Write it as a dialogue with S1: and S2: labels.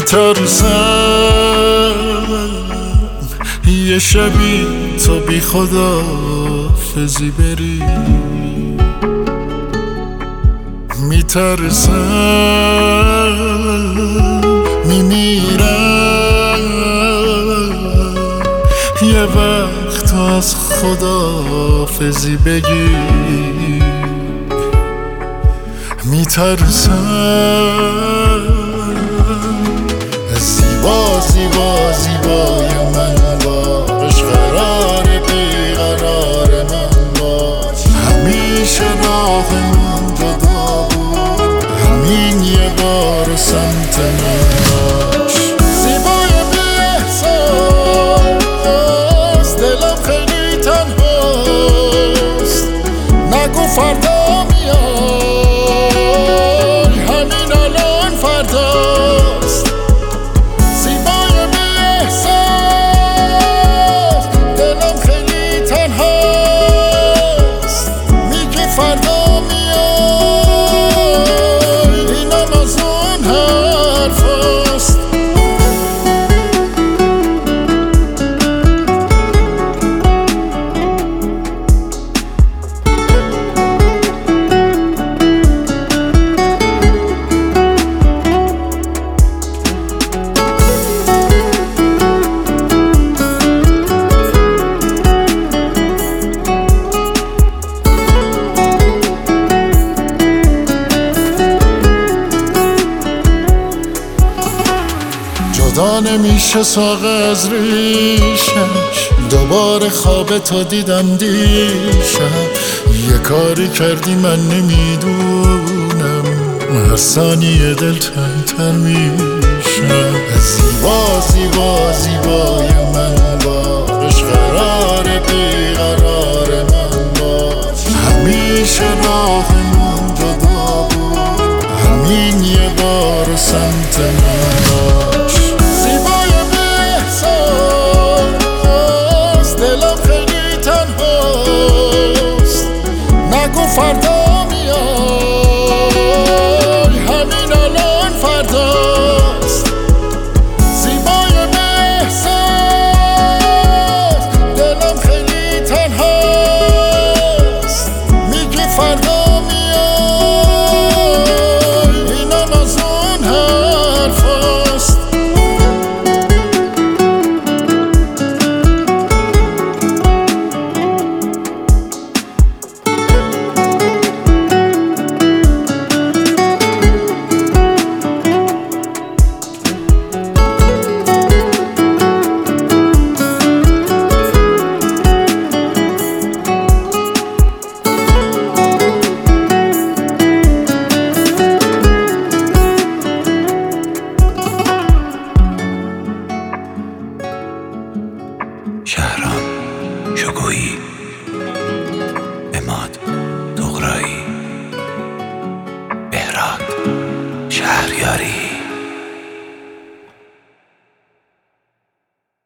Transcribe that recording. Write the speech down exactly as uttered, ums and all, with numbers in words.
S1: میترسم یه شبی تو بی خدا فزی بری، میترسم میمیرم یه وقت از خدا فزی بگی، میترسم زیبا زیبا زیبای من باش، قرار بیقرار من باش، همیشه راهمون جدا بود، همین یه بار سمت من باش. زیبای بی احساس، دلم خیلی تنهاست، نگو فردا میای، همین الان فرداست. زیبای بی احساس، دلم خیلی تنهاست، میگی فردا میای، اینم از اون حرفاست. جدا نمیشه ساق از ریشش، دوباره خواب تو دیدم دیشب، یه کاری کردی من نمیدونم، هر ثانیه دل تنگ‌تر میشم. زیبا زیبا زیبای من باش، قرار بیقرار من باش، همیشه راهمون جدا بود، همین یه بار سمت من باش. زیبای بی احساس، دلم خیلی تنهاست، نگو فردا